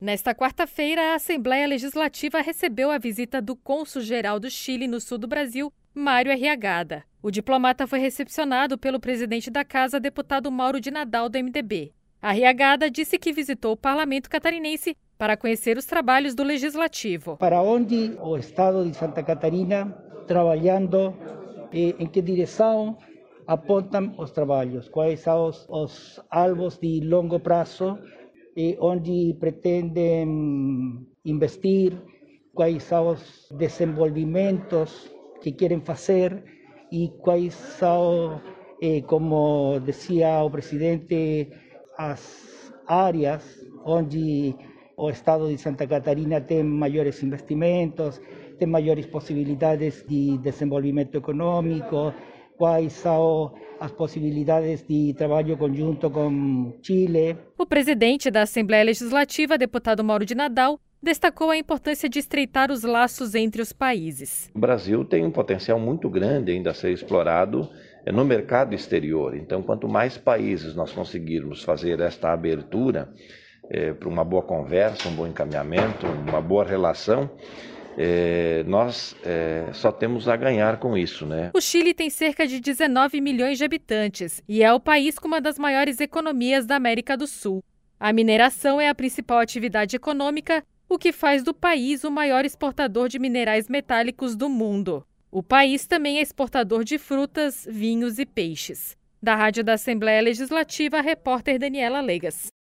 Nesta quarta-feira, a Assembleia Legislativa recebeu a visita do cônsul-geral do Chile no sul do Brasil, Mário Arriagada. O diplomata foi recepcionado pelo presidente da Casa, deputado Mauro de Nadal, do MDB. Arriagada disse que visitou o parlamento catarinense para conhecer os trabalhos do Legislativo. Para onde o Estado de Santa Catarina trabalhando, em que direção apontam os trabalhos, quais são os alvos de longo prazo, onde pretendem investir, quais são os desenvolvimentos que querem fazer e quais são, como dizia o presidente, as áreas onde o Estado de Santa Catarina tem maiores investimentos, tem maiores possibilidades de desenvolvimento econômico, quais são as possibilidades de trabalho conjunto com Chile. O presidente da Assembleia Legislativa, deputado Mauro de Nadal, destacou a importância de estreitar os laços entre os países. O Brasil tem um potencial muito grande ainda a ser explorado no mercado exterior. Então, quanto mais países nós conseguirmos fazer esta abertura para uma boa conversa, um bom encaminhamento, uma boa relação, nós só temos a ganhar com isso, né? O Chile tem cerca de 19 milhões de habitantes e é o país com uma das maiores economias da América do Sul. A mineração é a principal atividade econômica, o que faz do país o maior exportador de minerais metálicos do mundo. O país também é exportador de frutas, vinhos e peixes. Da Rádio da Assembleia Legislativa, a repórter Daniela Legas.